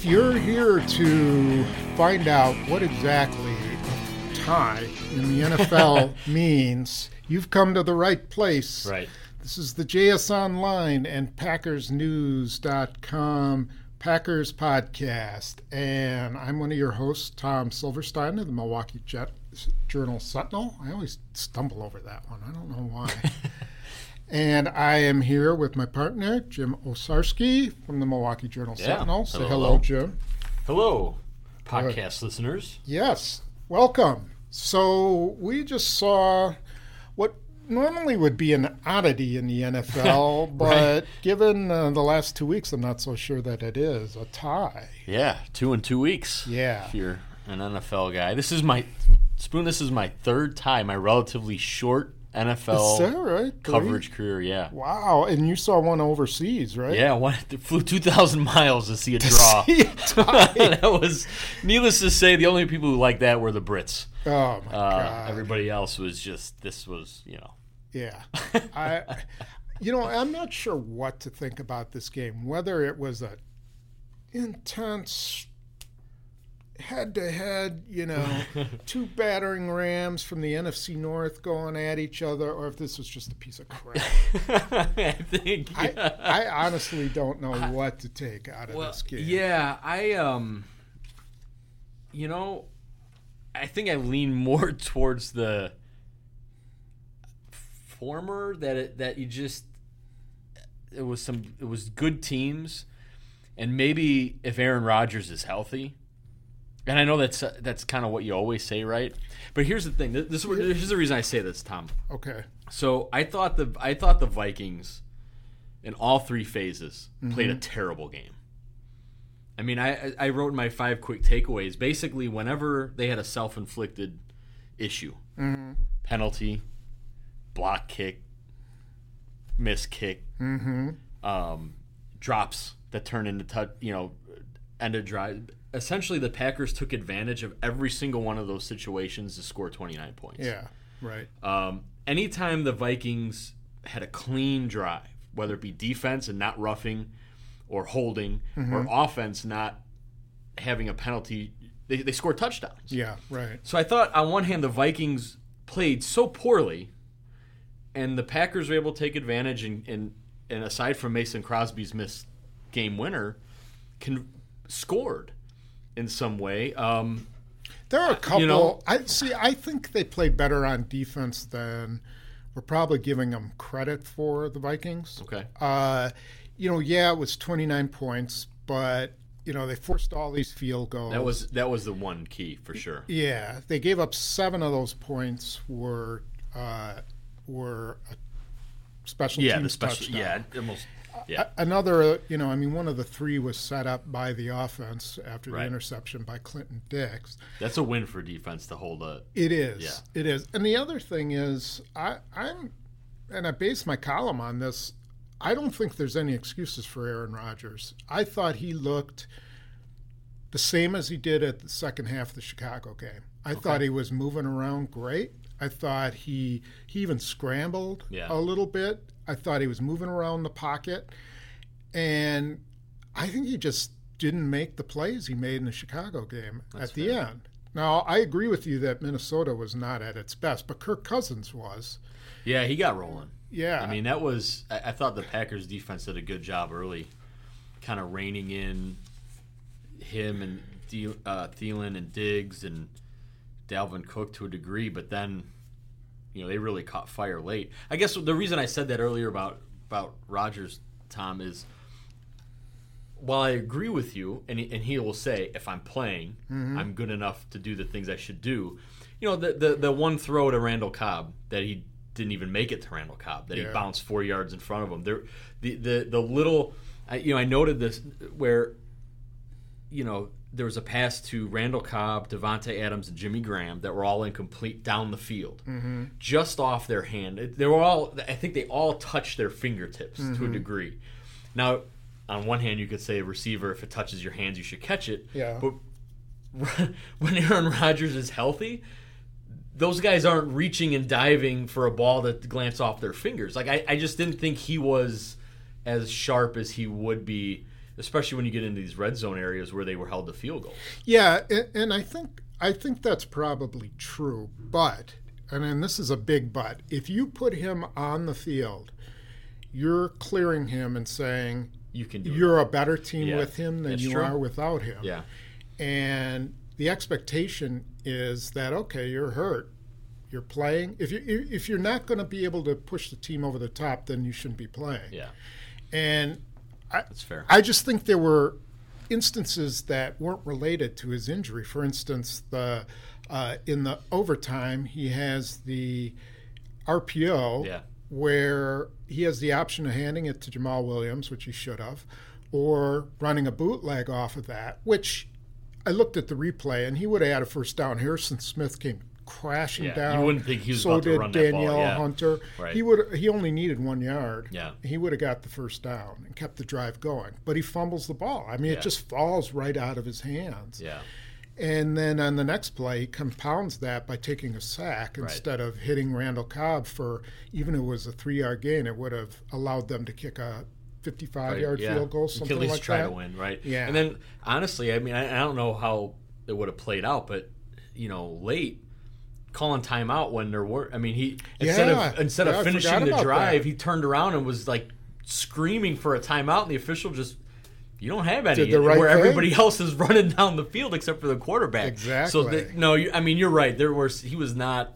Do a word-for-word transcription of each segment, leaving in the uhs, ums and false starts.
you're here to find out what exactly a tie in the N F L means, you've come to the right place. Right. This is the J S Online and Packers News dot com Packers podcast. And I'm one of your hosts, Tom Silverstein of the Milwaukee Jet Journal Sentinel. I always stumble over that one. I don't know why. And I am here with my partner, Jim Owczarski from the Milwaukee Journal Yeah. Sentinel. Say Hello, hello, hello. Jim. Hello, podcast listeners. Yes, welcome. So we just saw what normally would be an oddity in the N F L, but given uh, the last two weeks, I'm not so sure that it is a tie. Yeah, two in two weeks. Yeah. If you're an N F L guy. This is my, Spoon, this is my third tie, my relatively short N F L Is that right? coverage career, yeah. Wow, and you saw one overseas, right? Yeah, one, flew two thousand miles to see a draw. See a tie. That was, needless to say, the only people who liked that were the Brits. Oh, my Uh, God. everybody else was just, this was, you know. Yeah. I, you know, I'm not sure what to think about this game, whether it was a intense head-to-head, you know, two battering Rams from the N F C North going at each other, or if this was just a piece of crap. I think, I, yeah. I honestly don't know what to take out of Well, this game. yeah, I um, you know, I think I lean more towards the former that it, that you just it was some it was good teams, and maybe if Aaron Rodgers is healthy, and I know that's uh, that's kind of what you always say, right? But here's the thing. This, this here's the reason I say this, Tom. Okay. So I thought the I thought the Vikings in all three phases played a terrible game. I mean, I I wrote in my five quick takeaways. Basically, whenever they had a self-inflicted issue, Mm-hmm. penalty, block kick, miss kick, Mm-hmm. um, drops that turn into touch, you know, end of drive. Essentially, the Packers took advantage of every single one of those situations to score twenty-nine points. Yeah, right. Um, anytime the Vikings had a clean drive, whether it be defense and not roughing or holding, Mm-hmm. or offense not having a penalty, they, they scored touchdowns. Yeah, right. So I thought, on one hand, the Vikings played so poorly, and the Packers were able to take advantage, and, and, and aside from Mason Crosby's missed game winner, can, scored in some way. Um, There are a couple. You know- I see. I think they played better on defense than we're probably giving them credit for. The Vikings. okay. Uh, you know, yeah, it was twenty-nine points, but you know they forced all these field goals. That was that was the one key for sure. Yeah, they gave up seven of those points were uh, were a special Yeah, teams the special. touchdown. Yeah, almost. Yeah. A- Another, you know, I mean, one of the three was set up by the offense after the Right. interception by Clinton Dix. That's a win for defense to hold a. It is. Yeah. It is. And the other thing is, I, I'm, and I base my column on this. I don't think there's any excuses for Aaron Rodgers. I thought he looked the same as he did at the second half of the Chicago game. I Okay. thought he was moving around great. I thought he he even scrambled Yeah. a little bit. I thought he was moving around the pocket, and I think he just didn't make the plays he made in the Chicago game That's at the fair. end. Now, I agree with you that Minnesota was not at its best, but Kirk Cousins was. Yeah, he got rolling. Yeah. I mean, that was. I, I thought the Packers defense did a good job early, kind of reining in him and De, uh, Thielen and Diggs and Dalvin Cook to a degree, but then, you know, they really caught fire late. I guess the reason I said that earlier about about Rodgers, Tom, is while I agree with you, and he, and he will say, if I'm playing, Mm-hmm. I'm good enough to do the things I should do. You know, the the, the one throw to Randall Cobb that he didn't even make it to Randall Cobb, that Yeah. he bounced four yards in front of him. There, the the the little, I, you know, I noted this where, you know, there was a pass to Randall Cobb, Devontae Adams, and Jimmy Graham that were all incomplete down the field, Mm-hmm. just off their hand. They were all, I think they all touched their fingertips to a Mm-hmm. degree. Now, on one hand, you could say a receiver, if it touches your hands, you should catch it. Yeah. But when Aaron Rodgers is healthy, those guys aren't reaching and diving for a ball that glance off their fingers. Like I, I just didn't think he was as sharp as he would be especially when you get into these red zone areas where they were held to field goals. Yeah, and, and I think I think that's probably true. But, and then this is a big but, if you put him on the field, you're clearing him and saying You can do you're it. a better team Yeah, with him than that's you true. are without him. Yeah. And the expectation is that, okay, you're hurt. You're playing. If you if you're not going to be able to push the team over the top, then you shouldn't be playing. Yeah. And I, That's fair. I just think there were instances that weren't related to his injury. For instance, the uh, in the overtime, he has the R P O Yeah. where he has the option of handing it to Jamal Williams, which he should have, or running a bootleg off of that, which I looked at the replay, and he would have had a first down. Harrison Smith came crashing Yeah, down. you wouldn't think he was so about to did run that ball, Danielle yeah. Hunter. Right. He would he only needed one yard. Yeah. He would have got the first down and kept the drive going. But he fumbles the ball. I mean, Yeah. it just falls right out of his hands. Yeah. And then on the next play, he compounds that by taking a sack Right. instead of hitting Randall Cobb for, even if it was a three-yard gain, it would have allowed them to kick a fifty-five-yard Right, yeah. field goal, You something can at least like try that. to win, right? Yeah. And then, honestly, I mean, I, I don't know how it would have played out, but, you know, late, calling timeout when there were, I mean, he, instead Yeah. of instead Yeah, of I finishing forgot the about drive, that. he turned around and was, like, screaming for a timeout, and the official just, you don't have any, Did the right where thing. everybody else is running down the field except for the quarterback. Exactly. So, the, no, you, I mean, you're right. There was, he was not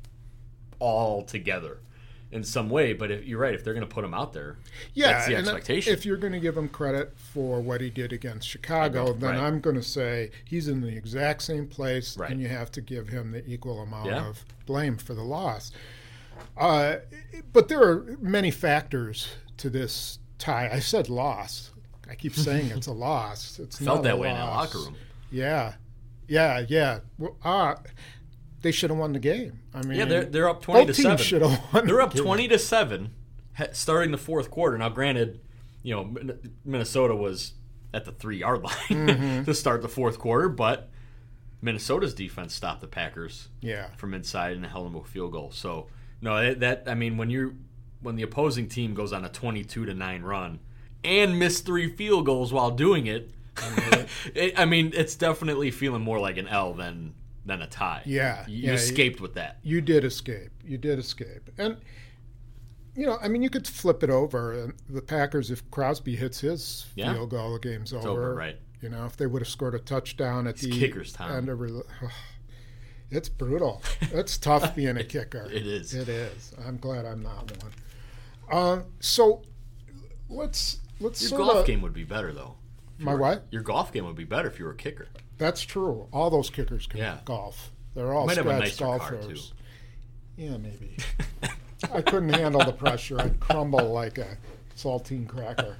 all together in some way, but if you're right, if they're going to put him out there, Yeah, that's the and expectation. if you're going to give him credit for what he did against Chicago, then Right. I'm going to say he's in the exact same place, Right. and you have to give him the equal amount Yeah. of blame for the loss. Uh, but there are many factors to this tie. I said loss. I keep saying it's a loss. It's Felt not that a way in that loss. locker room. Yeah, yeah, yeah. Well, uh, they should have won the game. I mean, Yeah, they're they're up twenty to both teams seven. should have won. They're the up game. twenty to seven, ha- starting the fourth quarter. Now, granted, you know Min- Minnesota was at the three yard line Mm-hmm. to start the fourth quarter, but Minnesota's defense stopped the Packers Yeah. from inside and held them to a field goal. So no, that, that I mean when you when the opposing team goes on a twenty-two to nine run and miss three field goals while doing it, it I mean it's definitely feeling more like an L than than a tie. Yeah, you, yeah, you escaped with that. You did escape. You did escape. And, you know, I mean, you could flip it over. And the Packers, if Crosby hits his Yeah. field goal, the game's over. over, right. You know, if they would have scored a touchdown at It's the kicker's time. end of re- it's brutal. It's tough being a kicker. It is. It is. I'm glad I'm not one. Uh, so let's let's Your sort golf of, game would be better though. if you My were- what? Your golf game would be better if you were a kicker. That's true. All those kickers can Yeah. golf. They're all Might have a scratch nicer car, golfers. Yeah, maybe. I couldn't handle the pressure. I'd crumble like a saltine cracker.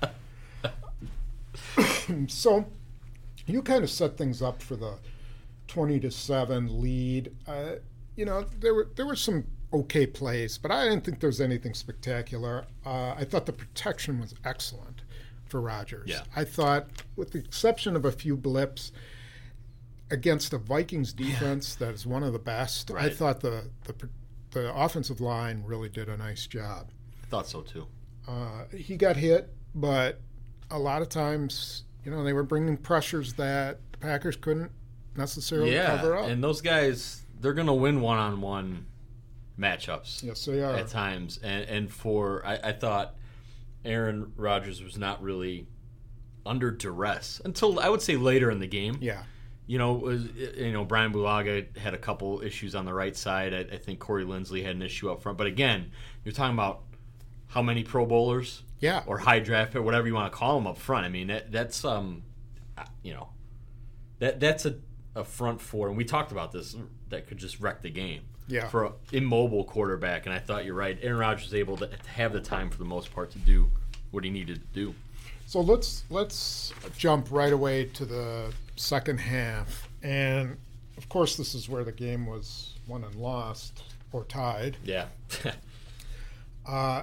So you kind of set things up for the twenty to seven lead. Uh, you know, there were there were some okay plays, but I didn't think there was anything spectacular. Uh, I thought the protection was excellent for Rodgers. Yeah. I thought, with the exception of a few blips, against the Vikings defense that is one of the best, I Right. thought the, the the offensive line really did a nice job. I thought so too. Uh, he got hit, but a lot of times, you know, they were bringing pressures that the Packers couldn't necessarily cover Yeah, up. and those guys, they're going to win one-on-one matchups Yes, they are. at times. And, and for, I, I thought Aaron Rodgers was not really under duress until, I would say, later in the game. Yeah. You know, was, you know, Brian Bulaga had a couple issues on the right side. I, I think Corey Lindsley had an issue up front. But again, you're talking about how many Pro Bowlers, Yeah. or high draft pick, whatever you want to call them up front. I mean, that, that's um, you know, that that's a, a front four, and we talked about this, that could just wreck the game. Yeah. For an immobile quarterback, and I thought you're right. Aaron Rodgers was able to have the time for the most part to do what he needed to do. So let's let's jump right away to the second half, and of course this is where the game was won and lost or tied. Yeah. Uh,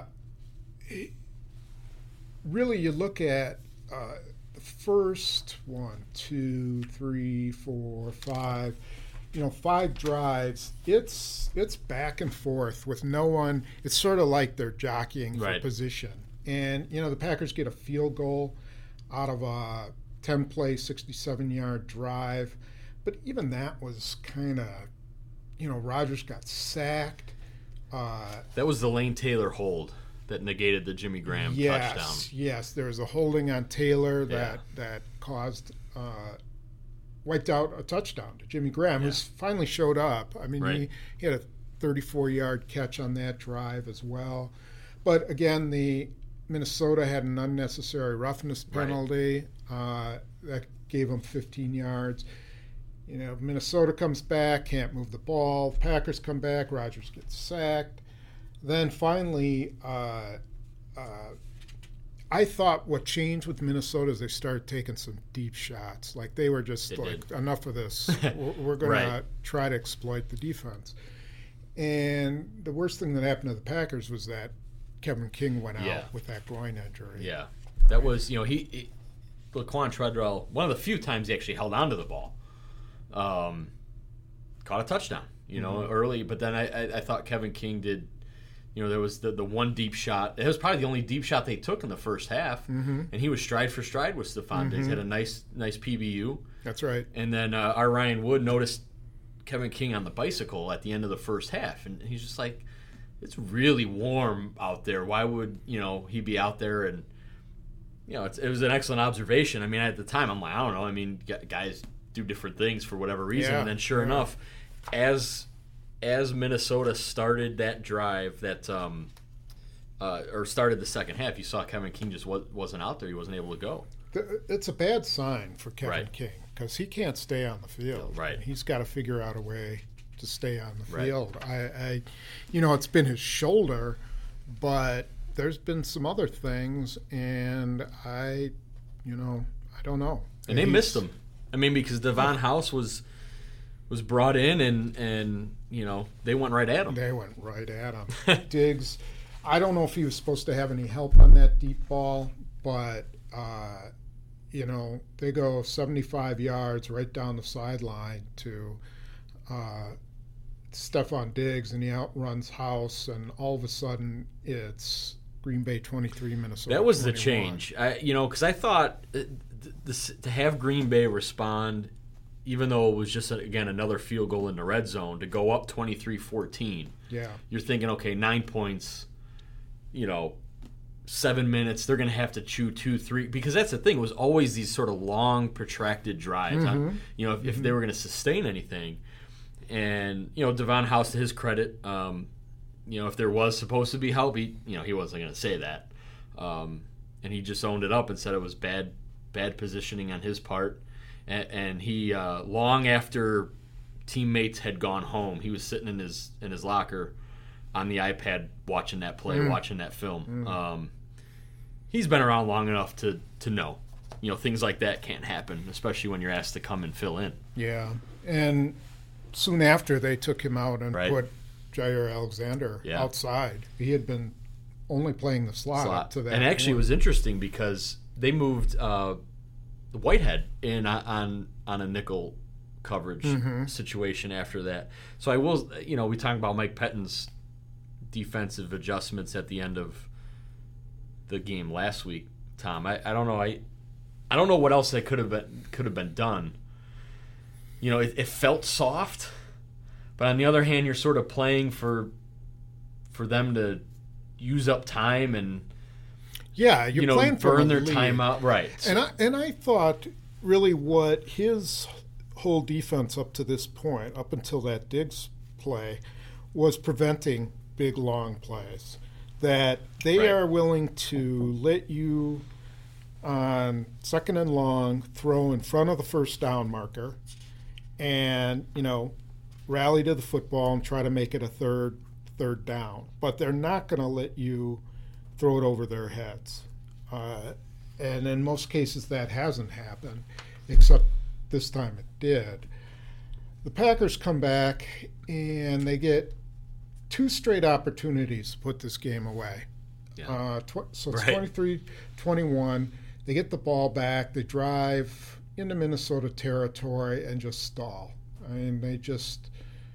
really, you look at uh, the first one, two, three, four, five. You know, five drives. It's it's back and forth with no one. It's sort of like they're jockeying for Right. position. And you know, the Packers get a field goal out of a ten-play, sixty-seven-yard drive. But even that was kind of, you know, Rodgers got sacked. Uh, that was the Lane Taylor hold that negated the Jimmy Graham yes, touchdown. Yes, there was a holding on Taylor that, Yeah. that caused, uh, wiped out a touchdown to Jimmy Graham, Yeah. who's finally showed up. I mean, Right. he, he had a thirty-four-yard catch on that drive as well. But again, the Minnesota had an unnecessary roughness penalty uh, that gave them fifteen yards. You know, Minnesota comes back, can't move the ball. Packers come back, Rodgers gets sacked. Then finally, uh, uh, I thought what changed with Minnesota is they started taking some deep shots. Like they were just They like, did. enough of this. We're, we're going Right. to try to exploit the defense. And the worst thing that happened to the Packers was that Kevin King went out Yeah. with that groin injury. Yeah, that was, you know, he, he Laquan Treadwell, one of the few times he actually held on to the ball, um, caught a touchdown, you know, Mm-hmm. early. But then I, I, I thought Kevin King did, you know, there was the, the one deep shot. It was probably the only deep shot they took in the first half, Mm-hmm. and he was stride for stride with Stephon Diggs. Had a nice nice P B U. That's right. And then uh, our Ryan Wood noticed Kevin King on the bicycle at the end of the first half, and he's just like, it's really warm out there. Why would, you know, he be out there? And, you know, it's, it was an excellent observation. I mean, at the time, I'm like, I don't know. I mean, gu- guys do different things for whatever reason. Yeah, And then sure yeah. enough, as as Minnesota started that drive, that um, uh, or started the second half, you saw Kevin King just was, wasn't out there. He wasn't able to go. Th- It's a bad sign for Kevin Right. King because he can't stay on the field. Right. He's got to figure out a way to stay on the Right. field. I, I, you know, it's been his shoulder, but there's been some other things, and I, you know, I don't know. And they He's- missed him. I mean, because Devon House was was brought in, and and you know they went right at him. They went right at him. Diggs, I don't know if he was supposed to have any help on that deep ball, but uh, you know they go seventy-five yards right down the sideline to uh, Stephon Diggs, and he outruns House, and all of a sudden it's Green Bay twenty-three, Minnesota. That was the twenty-one. change, I, you know, because I thought uh, th- this, to have Green Bay respond, even though it was just again another field goal in the red zone, to go up twenty-three fourteen. Yeah. You're thinking, okay, nine points, you know, seven minutes. They're going to have to chew two, three, because that's the thing. It was always these sort of long, protracted drives. Mm-hmm. On, you know, if, if they were going to sustain anything, and you know, Devon House, to his credit, um, you know, if there was supposed to be help, he, you know, he wasn't going to say that, um, and he just owned it up and said it was bad, bad positioning on his part, and, and he, uh, long after teammates had gone home, he was sitting in his in his locker on the iPad watching that play, Mm. watching that film. Mm. Um, he's been around long enough to to know, you know, things like that can't happen, especially when you're asked to come and fill in. Yeah, and soon after they took him out and Right. put Jair Alexander Yeah. outside. He had been only playing the slot, Slot. up to that. And actually, it point. was interesting because they moved uh, Whitehead in on- on on a nickel coverage Mhm. situation after that. So I will, you know, we talked about Mike Pettine's defensive adjustments at the end of the game last week, Tom. I, I don't know. I I don't know what else that could have been could have been done. You know, it, it felt soft, but on the other hand, you're sort of playing for for them to use up time and yeah, you're you know playing for burn the their lead. time out, right? And I and I thought really what his whole defense up to this point, up until that Diggs play, was preventing big long plays. That they Right. are willing to let you on second and long throw in front of the first down marker, and you know rally to the football and try to make it a third third down. But they're not going to let you throw it over their heads. Uh, and in most cases that hasn't happened, except this time it did. The Packers come back and they get two straight opportunities to put this game away. Yeah. Uh, tw- so it's Right. twenty-three twenty-one. They get the ball back. They drive into Minnesota territory and just stall. I mean, they just,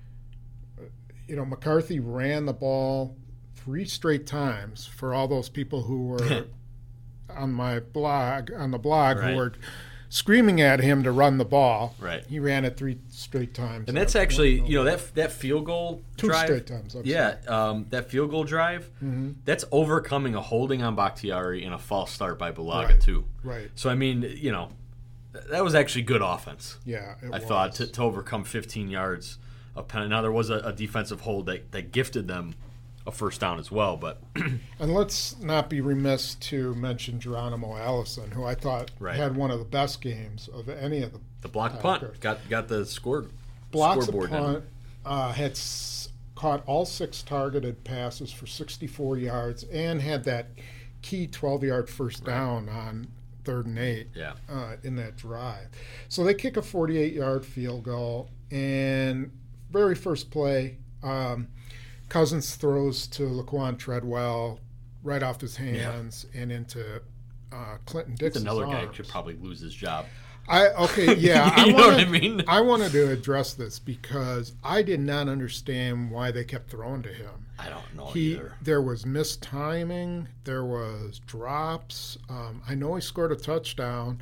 you know, McCarthy ran the ball three straight times for all those people who were on my blog on the blog Right. who were screaming at him to run the ball. Right. He ran it three straight times. And that's actually, you know, that that field goal two drive. straight times. I'm Yeah, um, that field goal drive, mm-hmm. that's overcoming a holding on Bakhtiari and a false start by Bulaga, Right. too. Right. So, I mean, you know, th- that was actually good offense. Yeah, it I was. thought, to, to overcome fifteen yards of penalty. Now, there was a, a defensive hold that, that gifted them a first down as well, but And let's not be remiss to mention Geronimo Allison, who I thought Right. had one of the best games of any of the the block Packers. punt got got the score blocks a scoreboard down. punt. Uh, had s- caught all six targeted passes for sixty-four yards and had that key twelve-yard first Right. down on third and eight Yeah. uh, in that drive. So they kick a forty-eight-yard field goal, and very first play, um, Cousins throws to Laquan Treadwell right off his hands and into uh, Clinton That's Dixon's another guy arms. could probably lose his job. I okay, yeah. I You know wanted, what I mean? I wanted to address this because I did not understand why they kept throwing to him. I don't know He either. there was mistiming, there was drops. Um, I know he scored a touchdown,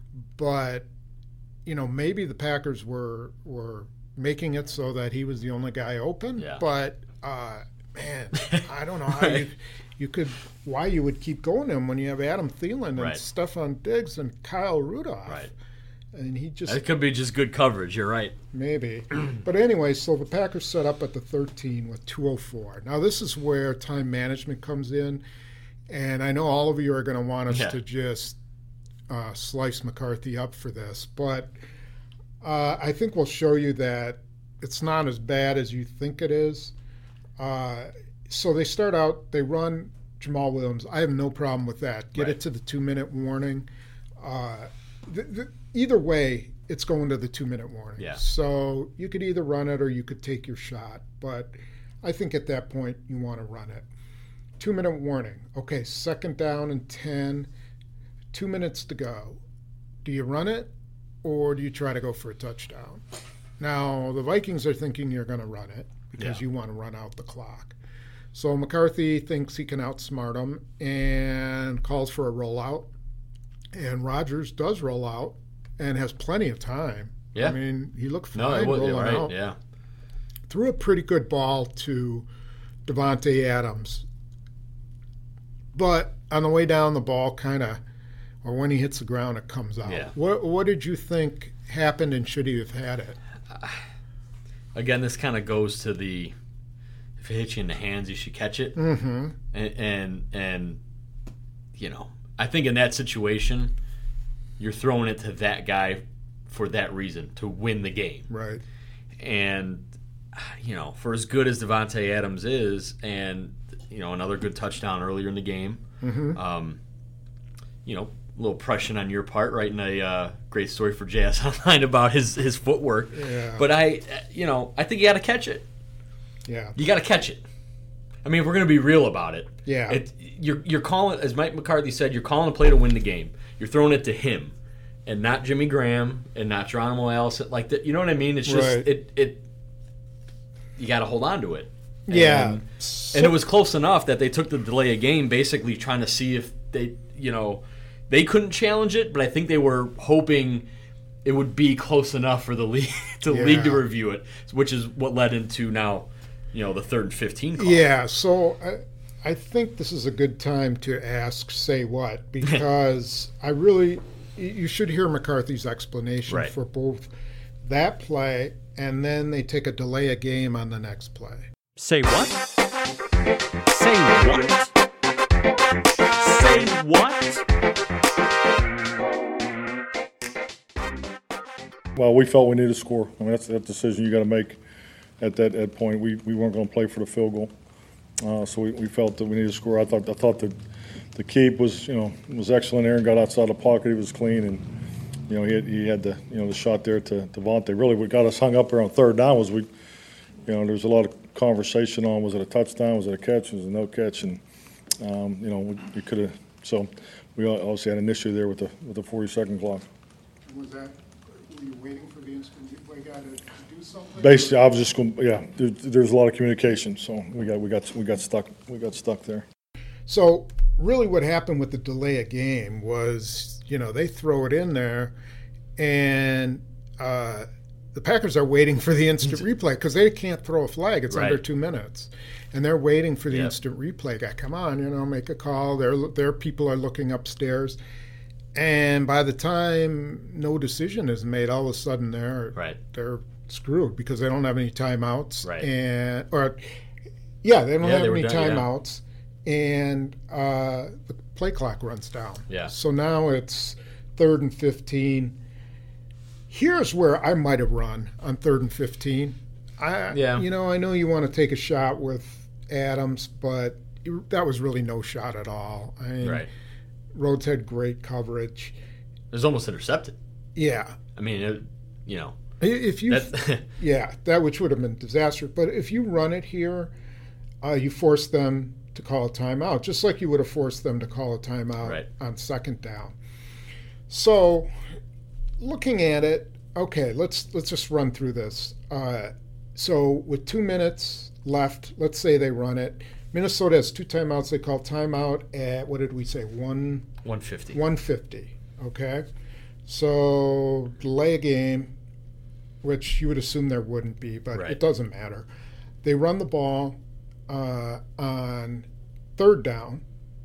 but you know maybe the Packers were were making it so that he was the only guy open. Yeah. But uh, man, I don't know how Right. you, you could why you would keep going to him when you have Adam Thielen and Right. Stephon Diggs and Kyle Rudolph. Right. And he just That could be just good coverage. You're right. maybe. But anyway, so the Packers set up at the thirteen with two oh four. Now this is where time management comes in, and I know all of you are going to want us Yeah. to just uh, slice McCarthy up for this, but uh, I think we'll show you that it's not as bad as you think it is. Uh, so they start out, they run Jamal Williams. I have no problem with that. Get Right. it to the two-minute warning. Uh, th- th- either way, it's going to the two-minute warning. Yeah. So you could either run it or you could take your shot. But I think at that point you want to run it. Two-minute warning. Okay, second down and ten. Two minutes to go. Do you run it or do you try to go for a touchdown? Now, the Vikings are thinking you're going to run it because Yeah. you want to run out the clock. So McCarthy thinks he can outsmart him and calls for a rollout. And Rodgers does roll out and has plenty of time. Yeah. I mean, he looked No, fine it was rolling right. out. Yeah. Threw a pretty good ball to Devontae Adams. But on the way down, the ball kind of, or when he hits the ground, it comes out. Yeah. What, what did you think happened, and should he have had it? Again, this kind of goes to the if it hits you in the hands, you should catch it. Mm-hmm. And, and and you know, I think in that situation, you're throwing it to that guy for that reason, to win the game. Right. And you know, for as good as Devontae Adams is, and you know, another good touchdown earlier in the game, Mm-hmm. um, you know, a little pressure on your part, writing a uh, great story for J S Online about his his footwork. Yeah. But I, you know, I think you got to catch it. Yeah. You got to catch it. I mean, if we're going to be real about it, Yeah. it, you're you're calling, as Mike McCarthy said, you're calling a play to win the game. You're throwing it to him, and not Jimmy Graham, and not Geronimo Allison. Like that, you know what I mean? It's just Right. it it. You got to hold on to it. Yeah. And, and it was close enough that they took the delay of game, basically trying to see if they, you know, they couldn't challenge it, but I think they were hoping it would be close enough for the league to Yeah. league to review it, which is what led into now, you know, the third and fifteen call. Yeah, so I, I think this is a good time to ask, say what, because I really, you should hear McCarthy's explanation Right. for both that play and then they take a delay a game on the next play. Say what? Say what? Say what? Well, we felt we needed to score. I mean, that's that decision you got to make at that at point. We we weren't going to play for the field goal, uh, so we, we felt that we needed to score. I thought I thought that the keep was you know was excellent. Aaron got outside the pocket. He was clean, and you know he had, he had the you know the shot there to Devontae. Really, what got us hung up there on third down was we, you know, there was a lot of conversation on was it a touchdown, was it a catch, was it a no catch, and um, you know we, we could have. So we obviously had an issue there with the with the forty second clock. Was that, were you waiting for the instant play guy to do something? Basically, I was just going. Yeah, there, there's a lot of communication, so we got we got we got stuck we got stuck there. So really what happened with the delay of game was, you know, they throw it in there, and uh, the Packers are waiting for the instant replay because they can't throw a flag. It's Right. under two minutes. And they're waiting for the Yep. instant replay guy. Come on, you know, make a call. Their their people are looking upstairs. And by the time no decision is made, all of a sudden they're Right. they're screwed because they don't have any timeouts. Right. And or yeah, they don't Yeah, have they were any done, yeah. timeouts. And uh, the play clock runs down. Yeah. So now it's third and fifteen. Here's where I might have run on third and fifteen. I, Yeah. You know, I know you want to take a shot with Adams, but that was really no shot at all. I mean, Right. Rhodes had great coverage. It was almost intercepted. Yeah. I mean, it, you know, If you, that's, yeah, that which would have been disastrous. But if you run it here, uh, you force them to call a timeout, just like you would have forced them to call a timeout Right. on second down. So, looking at it, okay, let's let's just run through this. Uh, so, with two minutes left, let's say they run it. Minnesota has two timeouts. They call timeout at, what did we say, one one fifty. one fifty. Okay, so delay a game, which you would assume there wouldn't be, but Right. it doesn't matter. They run the ball uh, on third down,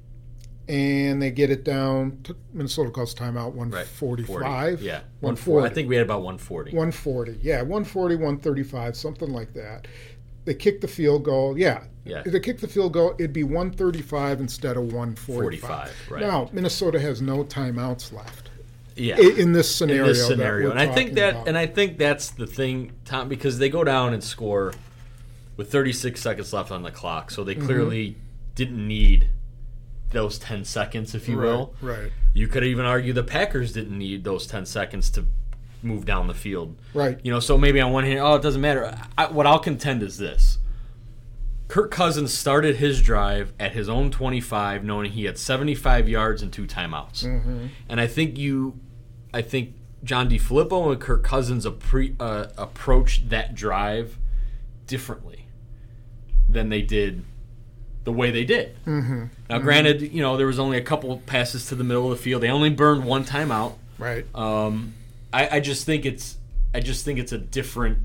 and they get it down to Minnesota calls timeout one forty-five. Yeah. one I forty. think we had about one forty. one forty. Yeah, one forty, one thirty-five, something like that. They kick the field goal. Yeah. Yeah. If they kick the field goal, it'd be one thirty-five instead of one forty-five. forty-five, right. Now, Minnesota has no timeouts left Yeah. i- in this scenario. in this that scenario, we're and I think talking that, about. and I think that's the thing, Tom, because they go down and score with thirty-six seconds left on the clock, so they clearly didn't need those ten seconds, if you will. Right, right. You could even argue the Packers didn't need those ten seconds to move down the field. Right. You know, so maybe on one hand, oh, it doesn't matter. I, what I'll contend is this. Kirk Cousins started his drive at his own twenty-five, knowing he had seventy-five yards and two timeouts. Mm-hmm. And I think you, I think John DeFilippo and Kirk Cousins appre- uh, approached that drive differently than they did the way they did. Mm-hmm. Now, granted, you know, there was only a couple passes to the middle of the field. They only burned one timeout. Right. Um, I, I just think it's, I just think it's a different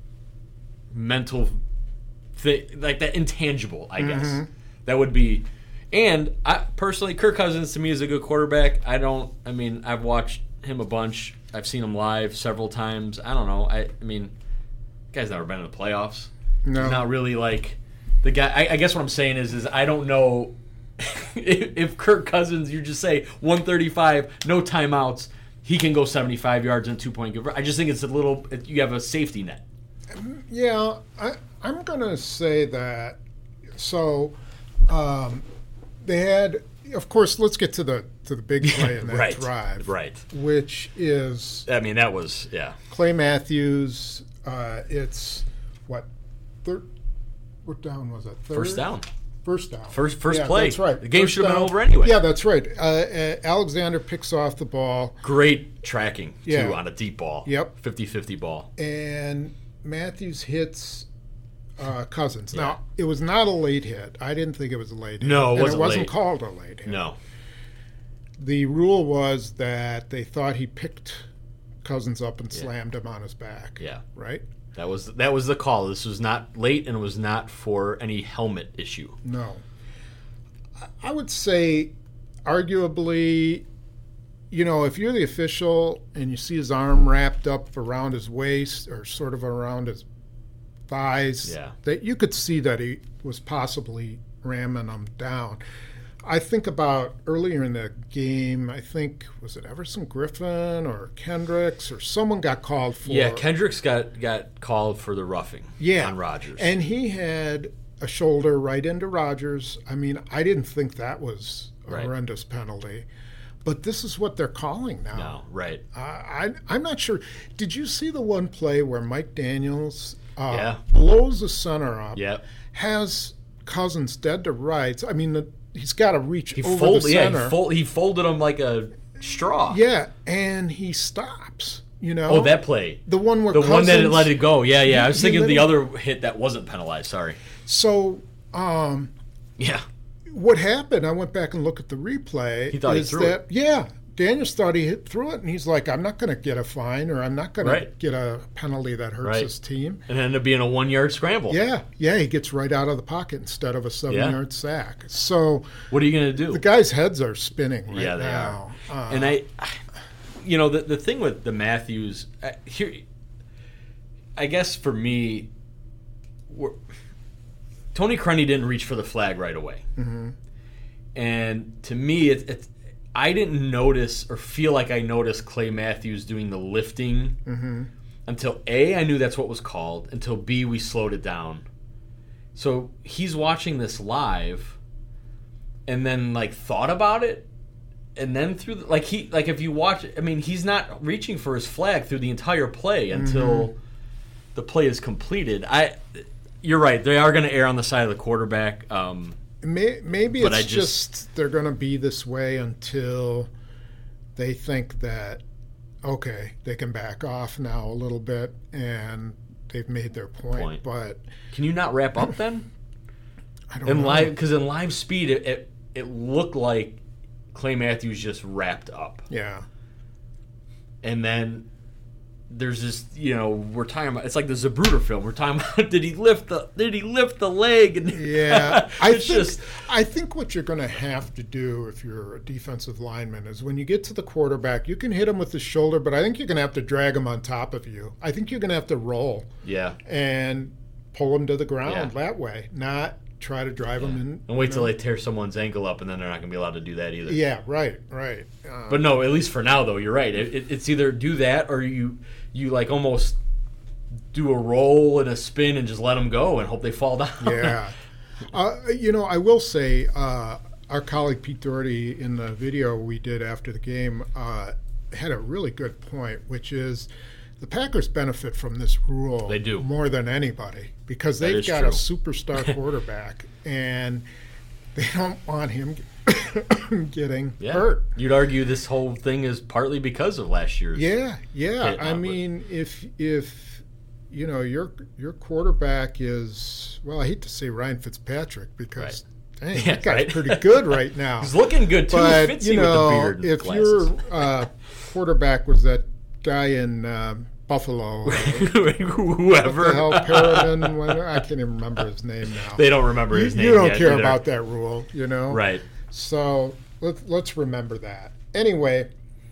mental thing, like that intangible, I guess. Mm-hmm. That would be, and I personally, Kirk Cousins to me is a good quarterback. I don't, I mean, I've watched him a bunch. I've seen him live several times. I don't know. I, I mean, the guy's never been in the playoffs. No. He's not really like the guy. I, I guess what I'm saying is, is I don't know if, if Kirk Cousins, you just say one thirty-five, no timeouts, he can go seventy-five yards and two point convert. I just think it's a little. You have a safety net. Yeah, I, I'm going to say that. So, um, they had, of course, let's get to the to the big play in that Right, drive, right. which is I mean, that was yeah. Clay Matthews. Uh, it's what third? What down was it? Third? First down. First down. First- first yeah, play. That's right. The game First should have been down. over anyway. Yeah, that's right. Uh, uh, Alexander picks off the ball, Great tracking too Yeah. on a deep ball. Yep. fifty-fifty ball. and Matthews hits uh, Cousins. Yeah. Now, it was not a late hit. I didn't think it was a late hit. No, it and wasn't it wasn't late. called a late hit. No. The rule was that they thought he picked Cousins up and slammed him on his back. Yeah. Right? That was that was the call. This was not late, and it was not for any helmet issue. No. I- I would say, arguably, you know, if you're the official and you see his arm wrapped up around his waist or sort of around his thighs, Yeah. that you could see that he was possibly ramming him down. I think about earlier in the game, I think, was it Everson Griffin or Kendricks or someone got called for. Yeah, Kendricks got, got called for the roughing Yeah. on Rodgers. And he had a shoulder right into Rodgers. I mean, I didn't think that was a Right. horrendous penalty. But this is what they're calling now. no, right. Uh, I, I'm not sure. Did you see the one play where Mike Daniels uh, Yeah. blows the center up, Yep. has Cousins dead to rights? I mean, the, he's got to reach He over folded the yeah, center. he, fold, he folded him like a straw. Yeah, and he stops, you know? Oh, that play. The one where The one that Cousins- let it go. Yeah, yeah. I was He- thinking he of the let other hit that wasn't penalized. Sorry. So, um, Yeah. what happened, I went back and looked at the replay. He thought he is threw that, it. Yeah, Daniels thought he hit through it, and he's like, I'm not going to get a fine or I'm not going Right. to get a penalty that hurts Right. his team. And it ended up being a one-yard scramble. Yeah, yeah, he gets right out of the pocket instead of a seven-yard sack. So What are you going to do? the guys' heads are spinning right Yeah, they now. Uh, and I, you know, the the thing with the Matthews uh, here, I guess for me, we're, Tony Crunny didn't reach for the flag right away, mm-hmm. and to me, it, it, I didn't notice or feel like I noticed Clay Matthews doing the lifting mm-hmm. until A, I knew that's what was called. Until B, we slowed it down. So he's watching this live, and then like thought about it. And then through the, like he like if you watch, I mean, he's not reaching for his flag through the entire play until Mm-hmm. the play is completed. I, you're right. They are going to err on the side of the quarterback. Um, May, maybe But it's I just, just- they're going to be this way until they think that, okay, they can back off now a little bit and they've made their point. Point. But can you not wrap up then? I don't In know. live, because in live speed, it, it it looked like Clay Matthews just wrapped up, Yeah. and then there's this, you know, we're talking about, it's like the Zapruder film. We're talking about did he lift the did he lift the leg? And Yeah, I it's think just I think what you're going to have to do if you're a defensive lineman is when you get to the quarterback, you can hit him with the shoulder, but I think you're going to have to drag him on top of you. I think you're going to have to roll yeah. and pull him to the ground Yeah. that way, not try to drive him in. And wait you till know. they tear someone's ankle up, and then they're not going to be allowed to do that either. Yeah, right, right. Uh, But no, at least for now, though, you're right. It, it, it's either do that or you you like almost do a roll and a spin and just let them go and hope they fall down. yeah. Uh, you know, I will say, uh, our colleague Pete Doherty in the video we did after the game uh, had a really good point, which is the Packers benefit from this rule They do. more than anybody because That they've is got true. a superstar quarterback and they don't want him getting Yeah. hurt. You'd argue this whole thing is partly because of last year's. Yeah, yeah. hit, I uh, but- mean, if if you know your your quarterback is, well, I hate to say Ryan Fitzpatrick because dang, Yeah, that guy's right. pretty good right now. He's looking good too. but Fitzy you know, with the beard and if glasses. your uh, quarterback was that guy in uh, Buffalo, uh, whoever, what the hell, Perriman, what- I can't even remember his name now. they don't remember you, his name. you don't yet care either. about that rule, you know? right? So let's let's remember that. Anyway,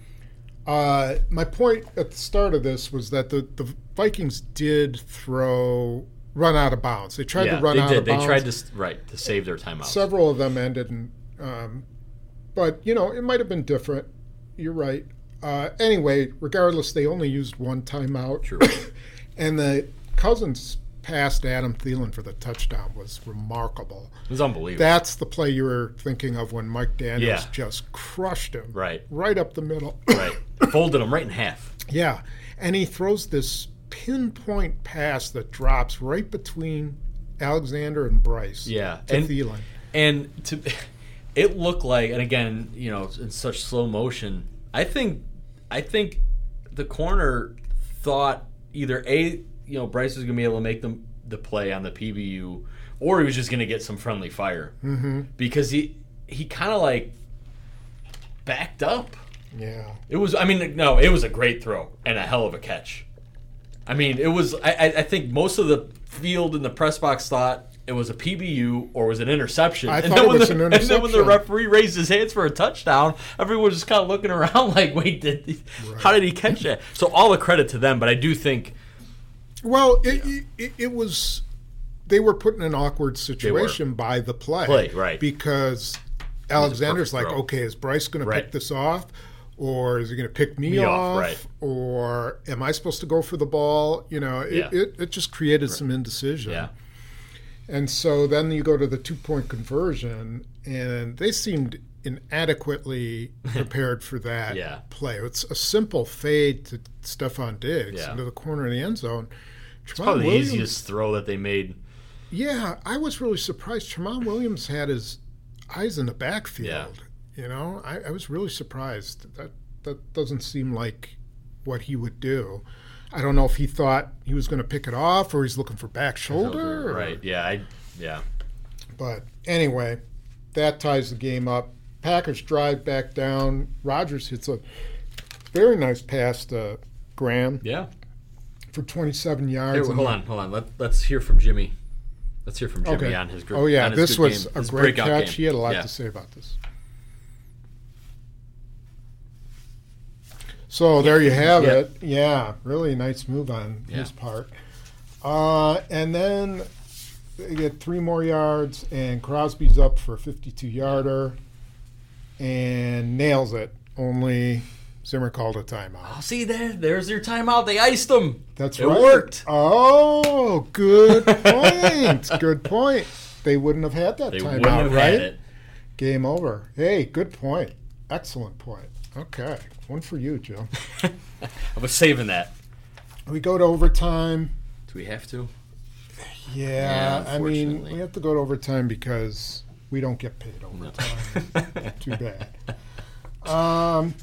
uh, my point at the start of this was that the, the Vikings did throw run out of bounds. They tried yeah, to run they out did. of They bounds. tried to s- right to save their timeouts. Several of them ended in, um, but you know it might have been different. You're right. Uh, anyway, regardless, they only used one timeout. True. And the Cousins pass to Adam Thielen for the touchdown was remarkable. It was unbelievable. That's the play you were thinking of when Mike Daniels Yeah. just crushed him. Right. Right up the middle. right, folded them right in half. Yeah. And he throws this pinpoint pass that drops right between Alexander and Bryce. Yeah, To and Thielen. and to it looked like, and again, you know, in such slow motion. I think, I think the corner thought either A, you know, Bryce was going to be able to make the the play on the P B U, or he was just going to get some friendly fire Mm-hmm. because he he kind of like backed up. Yeah. It was, I mean, no, it was a great throw and a hell of a catch. I mean, it was. I, I I think most of the field in the press box thought it was a P B U or was an interception. I and thought then it when was the, an And then when the interception. referee raised his hands for a touchdown, everyone was just kind of looking around like, "Wait, did he, how did he catch that?" So all the credit to them, but I do think Well, it, it, it was they were put in an awkward situation by the play. Play, right. Because Alexander's perfect like, throw. okay, is Bryce going Right. to pick this off? Or is he going to pick me, Me off, off? right. Or am I supposed to go for the ball? You know, it, Yeah. it, it just created some indecision. yeah, And so then you go to the two-point conversion, and they seemed inadequately prepared for that Yeah. play. It's a simple fade to Stephon Diggs Yeah. into the corner of the end zone. it's probably the easiest throw that they made. Yeah, I was really surprised. Tremont Williams had his eyes in the backfield. Yeah. You know, I, I was really surprised. That that doesn't seem like what he would do. I don't know if he thought he was going to pick it off or he's looking for back shoulder. or- Right? Yeah, I yeah. But anyway, that ties the game up. Packers drive back down. Rodgers hits a very nice pass to Graham Yeah. for twenty-seven yards. Hey, and hold on, hold on. Let, let's hear from Jimmy. Let's hear from Jimmy Okay. on his gr- Oh, yeah, on his this good was game, a his great breakout catch. game. He had a lot Yeah. to say about this. So there you have Yeah. it. Yeah, really nice move on Yeah. his part. Uh, and then they get three more yards, and Crosby's up for a fifty-two yarder and nails it. Only Zimmer called a timeout. Oh, see there, there's your timeout. They iced him. That's it right. worked. Oh, good point. Good point. They wouldn't have had that They timeout, wouldn't have right? had it. Game over. Hey, good point. Excellent point. Okay, one for you, Joe. I was saving that. We go to overtime. Do we have to? Yeah, Yeah, I mean, unfortunately. we have to go to overtime because we don't get paid overtime. Too bad. Um,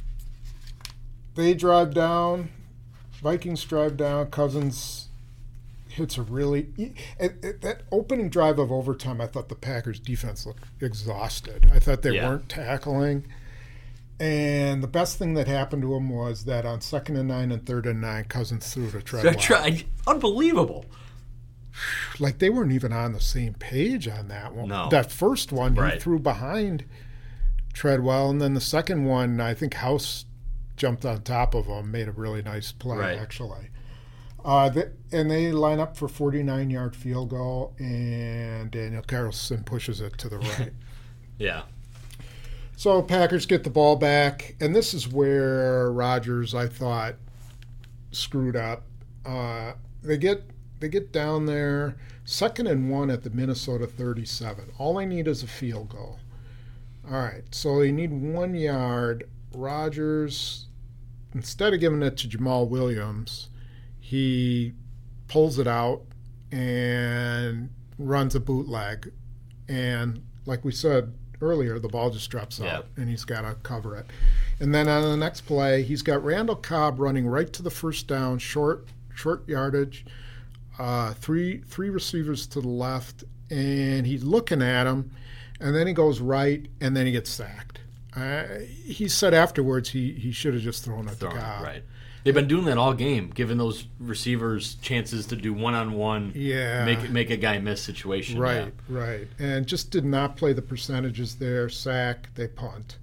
they drive down. Vikings drive down. Cousins hits a really it, it, that opening drive of overtime. I thought the Packers defense looked exhausted. I thought they Yeah. weren't tackling. And the best thing that happened to them was that on second and nine and third and nine, Cousins threw to Treadwell. I tried. Unbelievable. Like they weren't even on the same page on that one. No. That first one, he Right. threw behind Treadwell, and then the second one, I think House jumped on top of him, made a really nice play, Right. actually. Uh, th- and they line up for forty-nine yard field goal, and Daniel Carlson pushes it to the right. Yeah. So Packers get the ball back, and this is where Rodgers, I thought, screwed up. Uh, they get they get down there, second and one at the Minnesota thirty-seven. All they need is a field goal. All right, so they need one yard. Rodgers, instead of giving it to Jamal Williams, he pulls it out and runs a bootleg. And like we said earlier, the ball just drops Yeah. out, and he's got to cover it. And then on the next play, he's got Randall Cobb running right to the first down, short short yardage, uh, three three receivers to the left, and he's looking at him, and then he goes right, and then he gets sacked. Uh, he said afterwards he, he should have just thrown it Throwing to it, Cobb. right. They've been doing that all game, giving those receivers chances to do one-on-one, Yeah. make make a guy miss situation. Right, right. And just did not play the percentages there. Sack, they punt.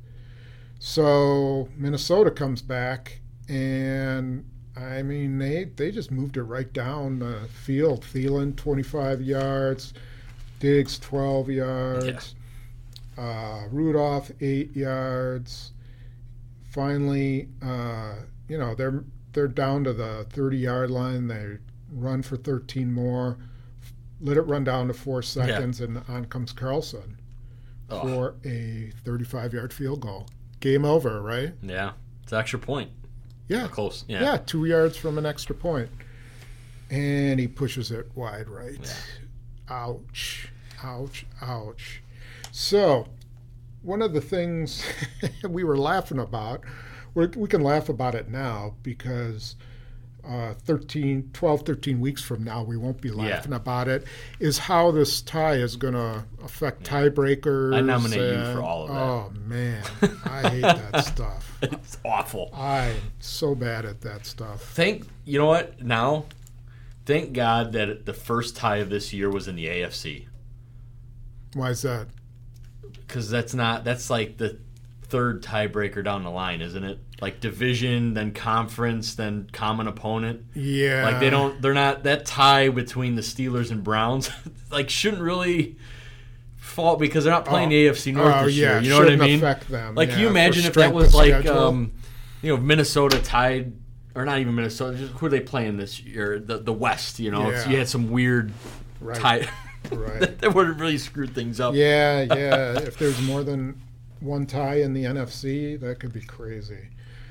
So Minnesota comes back, and I mean, they, they just moved it right down the field. Thielen, twenty-five yards. Diggs, twelve yards. Uh, Rudolph, eight yards. Finally, uh, you know, they're they're down to the thirty-yard line. They run for thirteen more. Let it run down to four seconds, and on comes Carlson Oh, for a thirty-five-yard field goal. Game over, right? yeah. It's an extra point. Yeah. Or close. Yeah. Yeah, two yards from an extra point. And he pushes it wide right. Yeah. Ouch. Ouch. Ouch. So, one of the things we were laughing about, we're, we can laugh about it now because uh, thirteen, twelve, thirteen weeks from now, we won't be laughing about it, is how this tie is going to affect tiebreakers. I nominate you and- for all of that. Oh, man. I hate that stuff. It's awful. I'm so bad at that stuff. Thank you know what now. Thank God that the first tie of this year was in the A F C, Why is that? because that's not that's like the third tiebreaker down the line, isn't it? Like division, then conference, then common opponent. Yeah. Like they don't, they're not that tie between the Steelers and Browns. Like shouldn't really fall because they're not playing Oh. the A F C North Oh, this yeah, year. You know what I shouldn't mean? affect them, Like, yeah, can you for imagine if that strength was of like, schedule. um, you know, Minnesota tied, or not even Minnesota? Just who are they playing this year? The the West. You know, if Yeah. you had some weird Right. tie. Right. that, that would have really screwed things up. Yeah, yeah. If there's more than one tie in the N F C, that could be crazy.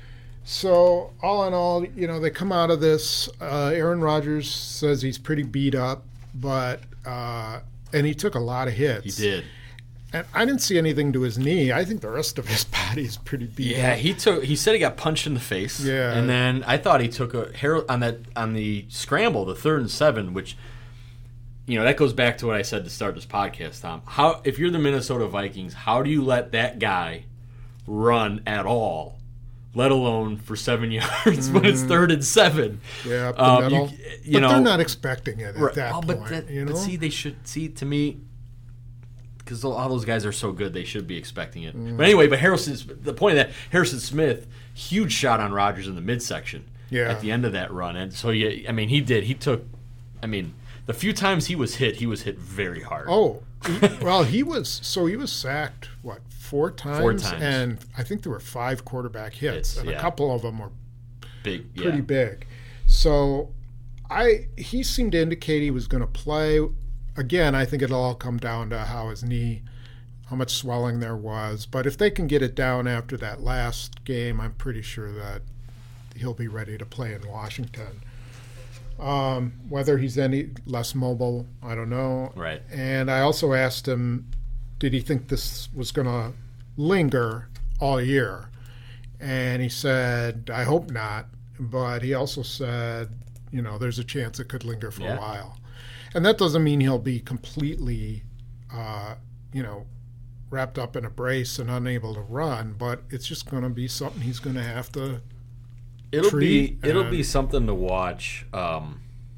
So, all in all, you know, they come out of this. Uh, Aaron Rodgers says he's pretty beat up, but, uh, and he took a lot of hits. He did. And I didn't see anything to his knee. I think the rest of his body is pretty beat Yeah, up. he took. He said he got punched in the face. Yeah. and then I thought he took a Harold on that on the scramble, the third and seven, which you know, that goes back to what I said to start this podcast, Tom. How if you're the Minnesota Vikings, how do you let that guy run at all, let alone for seven yards mm-hmm. when it's third and seven? Yeah, up the um, middle. You, you but know, they're not expecting it at right, that well, point. But, that, you know? but see, they should see to me because all those guys are so good, they should be expecting it. Mm. But anyway, but Harrison, the point of that, Harrison Smith, huge shot on Rodgers in the midsection yeah. at the end of that run, and so yeah, I mean, he did. He took, I mean. The few times he was hit, he was hit very hard. Oh, he, well, he was so he was sacked what four times, four times, and I think there were five quarterback hits, hits and yeah. a couple of them were big, pretty yeah. big. So, I he seemed to indicate he was going to play. Again, I think it'll all come down to how his knee, how much swelling there was. But if they can get it down after that last game, I'm pretty sure that he'll be ready to play in Washington. Um, whether he's any less mobile, I don't know. Right. And I also asked him, did he think this was going to linger all year? And he said, I hope not. But he also said, you know, there's a chance it could linger for yeah. a while. And that doesn't mean he'll be completely, uh, you know, wrapped up in a brace and unable to run, but it's just going to be something he's going to have to It'll be it'll and, be something to watch, um,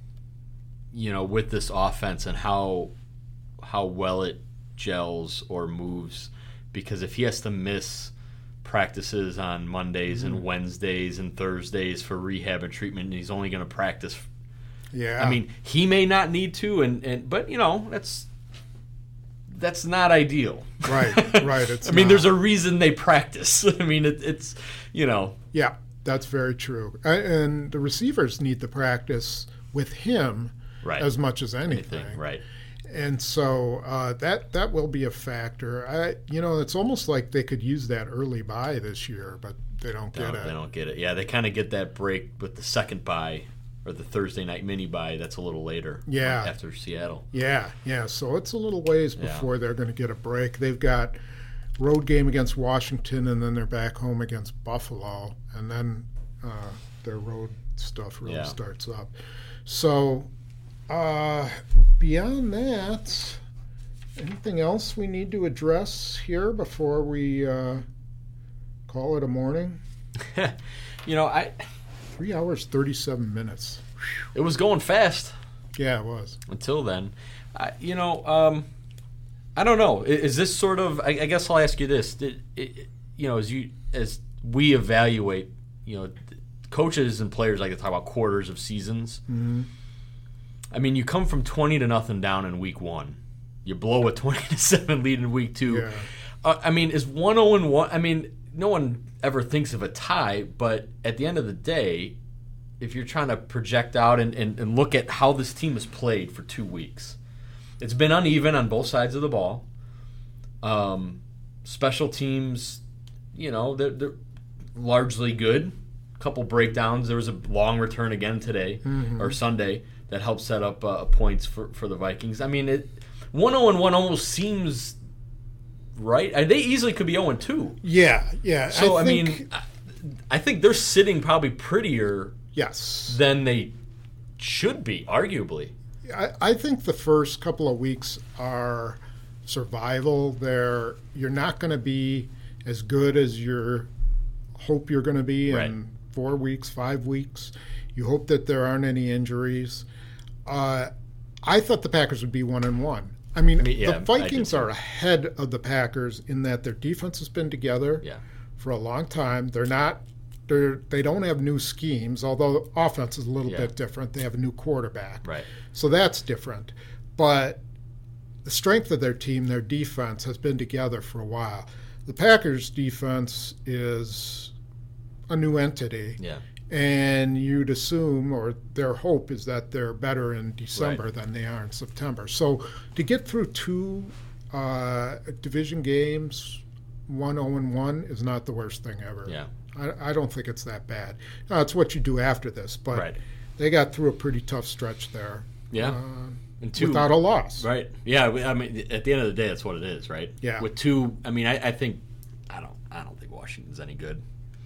you know, with this offense and how how well it gels or moves. Because if he has to miss practices on Mondays mm-hmm. and Wednesdays and Thursdays for rehab and treatment, and he's only going to practice. Yeah, I mean, he may not need to, and, and but you know that's that's not ideal. Right, right. It's I mean, not. there's a reason they practice. I mean, it, it's you know. Yeah. That's very true. And the receivers need to practice with him right. as much as anything. anything right. And so uh, that that will be a factor. I, you know, it's almost like they could use that early bye this year, but they don't no, get it. They don't get it. Yeah, they kind of get that break with the second bye or the Thursday night mini bye that's a little later. Yeah. Right after Seattle. Yeah, yeah. So it's a little ways before yeah. they're going to get a break. They've got road game against Washington, and then they're back home against Buffalo, and then uh, their road stuff really yeah. starts up. So uh, beyond that, anything else we need to address here before we uh, call it a morning? you know, I three hours thirty-seven minutes. It was going fast. Yeah, it was. Until then, I, you know. Um, I don't know. Is this sort of? I, I guess I'll ask you this. Did, it, you know, as you as we evaluate, you know, coaches and players like to talk about quarters of seasons. Mm-hmm. I mean, you come from twenty to nothing down in week one. You blow a twenty to seven lead in week two. Yeah. Uh, I mean, is one zero and one? I mean, no one ever thinks of a tie, but at the end of the day, if you're trying to project out and, and, and look at how this team has played for two weeks. It's been uneven on both sides of the ball. Um, special teams, you know, they're, they're largely good. A couple breakdowns. There was a long return again today mm-hmm. or Sunday that helped set up uh, points for, for the Vikings. I mean, it one oh and one almost seems right. I, they easily could be oh and two. Yeah, yeah. So, I, I think, mean, I, I think they're sitting probably prettier yes. than they should be, arguably. I, I think the first couple of weeks are survival. They're, you're not going to be as good as you hope you're going to be in right. four weeks, five weeks. You hope that there aren't any injuries. Uh, I thought the Packers would be one and one. I mean, I mean yeah, the Vikings are ahead of the Packers in that their defense has been together yeah. for a long time. They're not. They're, they don't have new schemes, although offense is a little yeah. bit different. They have a new quarterback. Right. So that's different. But the strength of their team, their defense, has been together for a while. The Packers' defense is a new entity. Yeah. And you'd assume, or their hope is that they're better in December right. than they are in September. So to get through two uh, division games, one oh and one, is not the worst thing ever. Yeah. I, I don't think it's that bad. Now, it's what you do after this, but right. they got through a pretty tough stretch there. Yeah. Uh, and two, without a loss. Right. Yeah. I mean, at the end of the day, that's what it is, right? Yeah. With two, I mean, I, I think, I don't, I don't think Washington's any good.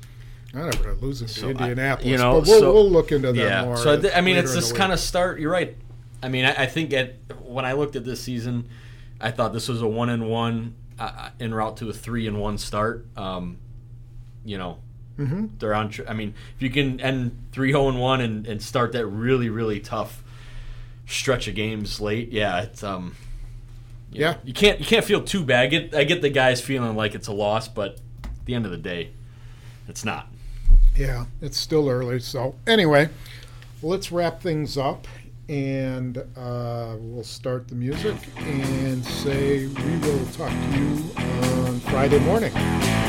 I never losing to So Indianapolis, I, you know, but we'll, so, we'll look into that yeah. more. So th- I mean, later it's in this the kind of week. start. You're right. I mean, I, I think at when I looked at this season, I thought this was a one and one uh, en route to a three and one start. Um, you know, Mm-hmm. they're on. Tr- I mean, if you can end three zero and one and and start that really really tough stretch of games late, yeah, it's um, you Yeah. know, you can't you can't feel too bad. I get I get the guys feeling like it's a loss, but at the end of the day, it's not. Yeah, it's still early. So anyway, let's wrap things up, and uh, we'll start the music and say we will talk to you on Friday morning.